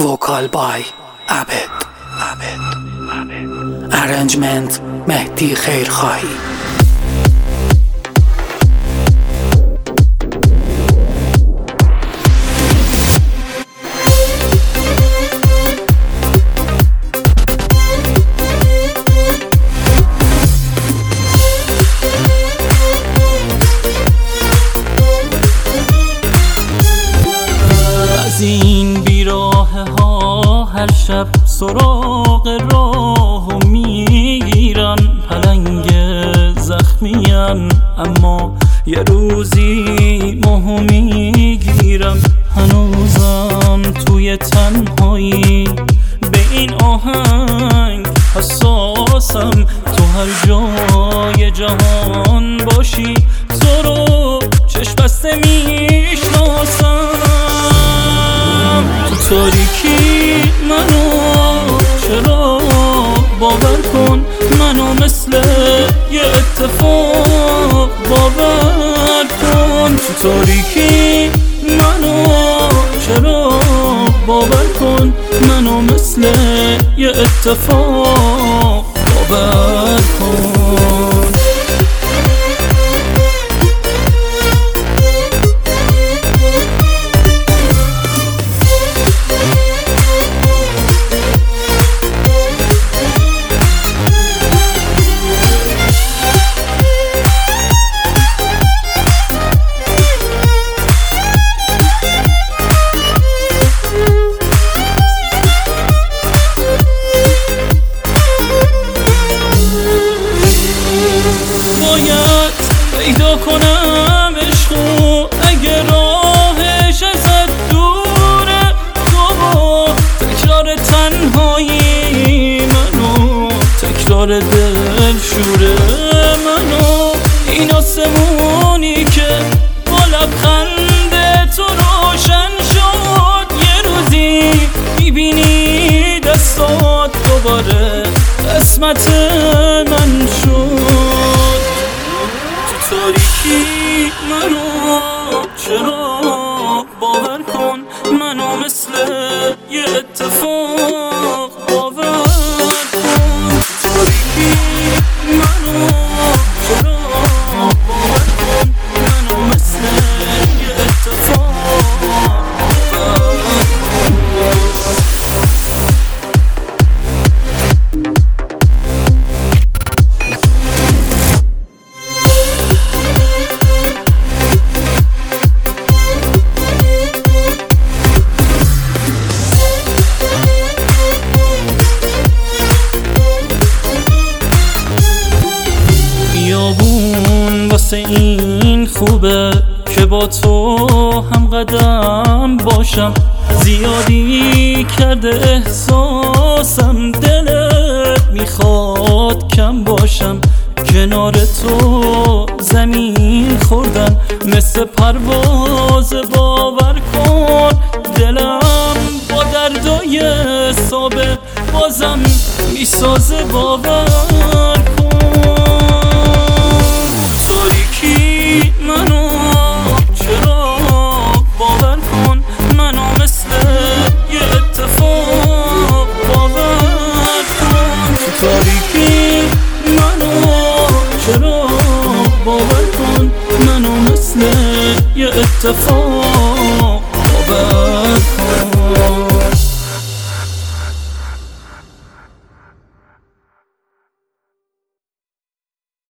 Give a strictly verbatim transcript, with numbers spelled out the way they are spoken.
وکال بای عبد ارنجمنت مهدی خیرخواهی. از این بیراه ها هر شب سراغ راهو میگیرن، پلنگ زخمیم اما یه روزی ماهو میگیرم. هنوزم توی تنهایی به این آهنگ حساسم، تو هر جای جهان باشی تو رو چشم بسته میشناسم. تو تاریکی منو چرا باور کن، منو مثل یه اتفاق باور کن. تو تاریکی منو چرا باور کن، منو مثل یه اتفاق باور کن. باید پیدا کنم عشقو اگه راهش ازت دوره، تو با تکرار تنهایی منو، تکرار دل شوره منو. این آسمونی که با لبخند تو روشن شد، یه روزی میبینی دستات دوباره قسمت من شد. تاریکی منو چرا باور کن، منو مثل یه اتفاق باور کن. تاریکی منو چرا باور کن، منو مثل یه اتفاق باور واسه این خوبه که با تو هم قدم باشم. زیادی کرده احساسم، دلت میخواد کم باشم. کنار تو زمین خوردن مثل پرواز باور کن. دلم با دردای سابق بازم میسازه باور کن. تاریکی منو چرا باور کن، منو مثل یه اتفاق باور کن. تو تاریکی منو چرا باور کن، منو مثل یه اتفاق